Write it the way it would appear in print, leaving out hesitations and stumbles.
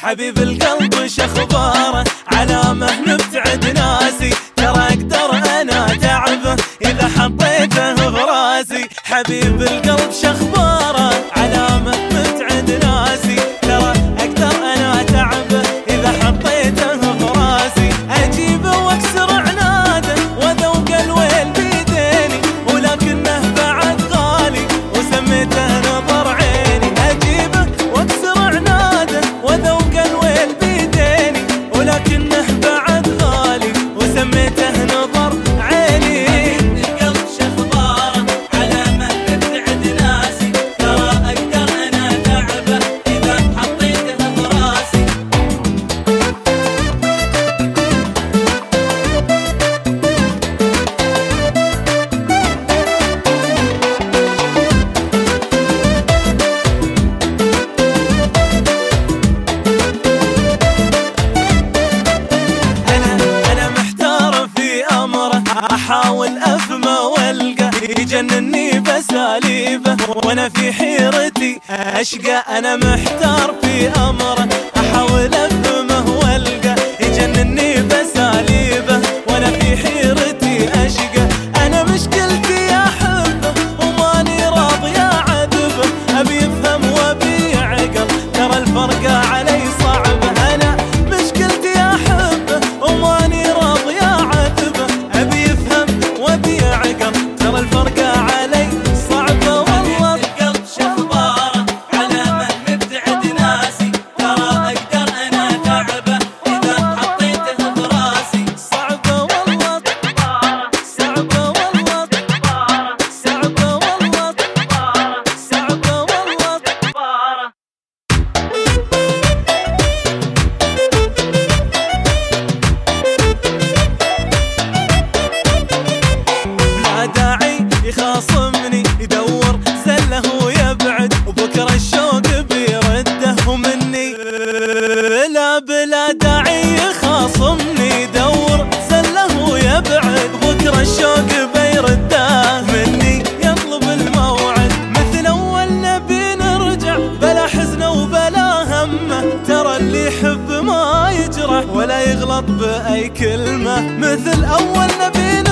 حبيب القلب شخباره علامه نبتعد ناسي، ترى اقدر انا تعبه اذا حطيته براسي. حبيب القلب شخباره علامه نبتعد ناسي، ترى اقدر انا تعبه اذا حطيته براسي. اجيبه واكسر عناده وذوق الويل بيديني، ولكنه بعد غالي وسميته نظر عيني. اجيبه واكسر عناده وذوق الويل بيديني، ولكنه بعد غالي وسميته نظر عيني. القلب شخباره علامه نبتعد ناسي، ترى اقدر انا تعبه اذا حطيته براسي. أنا محتار في أمره، أحاول أفهمه والقى يجنني بساليبه، وأنا في حيرتي أشقى. أنا محتار في أمره، أحاول أفهمه والقى يجنني بساليبه، وأنا في حيرتي أشقى. أنا مشكلتي أحبه وماني راضي أعذبه، أبي يفهم وأبي يعقل، ترى الفرقة علي صعبة. أنا مشكلتي أحبه وماني راضي أعذبه، أبي يفهم وأبي يعقل، ترى الفرقة علي صعبة. والله القلب شخباره علامه نبتعد ناسي، ترى اقدر انا تعبه اذا حطيته براسي. صعبة والله، صعبة والله، صعبة والله، صعبة والله. لا داعي يخاصمني يدور زله ويبعد، وبكره الشوق بيرده مني. لا بلا داعي يخاصمني يدور زله ويبعد، وبكره الشوق بيرده مني. يطلب الموعد مثل اول نبي نرجع، بلا حزن وبلا همه، ترى اللي يحب ما يجرح ولا يغلط بأي كلمة. مثل اول نبي